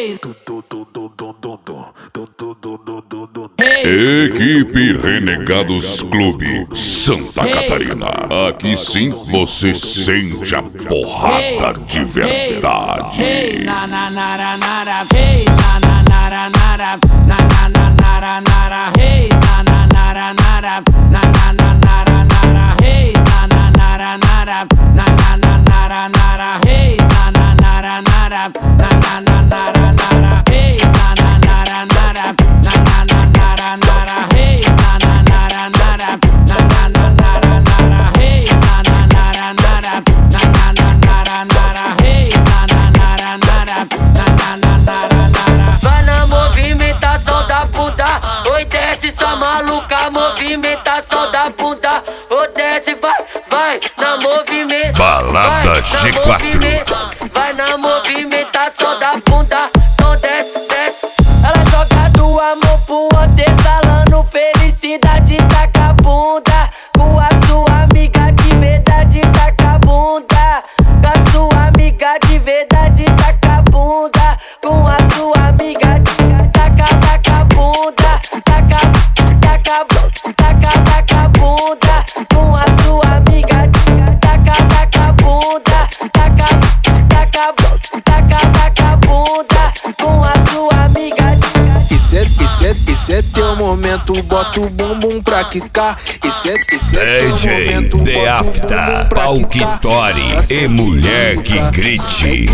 Equipe Renegados Clube Santa Catarina. Aqui sim você sente a porrada de verdade. Movimentação da bunda, ô desce, vai na movimentação. Balada G4. Vai na movimentação da bunda, então desce. Ela joga do amor pro outro, exalando felicidade, taca a bunda. Com a sua amiga de verdade, taca a bunda. Com a sua amiga de verdade, taca a bunda. Com a sua amiga de taca a bunda, taca a bunda. Com a sua amiga taca a bunda, taca a bunda. Com a sua amiga. Esse é teu momento, bota o bumbum pra quicar. Esse é teu momento, The Afta, Palquitori e mulher que grite.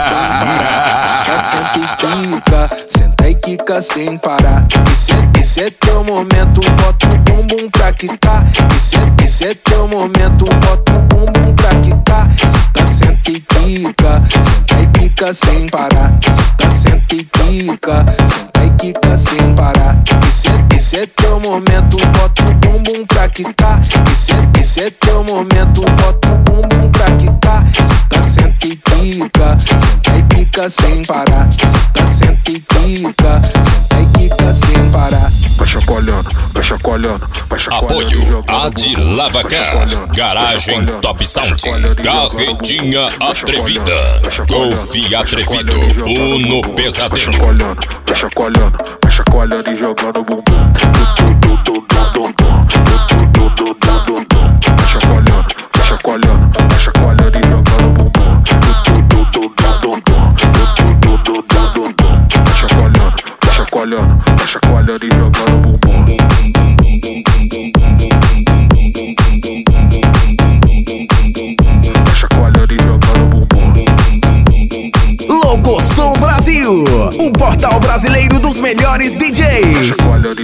Senta e quica sem parar. Esse é teu momento, bota o bumbum pra quicar. Esse é teu momento, bota o bumbum pra quicar. Senta e quica sem parar. Senta e quica sem parar. Esse é teu momento, bota o bumbum pra quicar. Esse é teu momento, bota o bumbum pra quicar. Senta e quica sem parar. Senta e quica sem parar. Vai chacoalhando, vai chacoalhando, vai chacoalhando. Apoio Adi Lavacar, Garagem Top Sound, Carretinha Atrevida, Golf Atrevido, Uno Pesadelo. Vai chacoalhando, vai chacoalhando e jogando bumbum. Vai chacoalhando, vai chacoalhando, vai chacoalhando e jogando bumbum. Vai chacoalhando, vai chacoalhando, vai chacoalhando e jogando bumbum. Vai chacoalhando e jogando bumbum. Locosom Brasil, o portal brasileiro dos melhores DJs.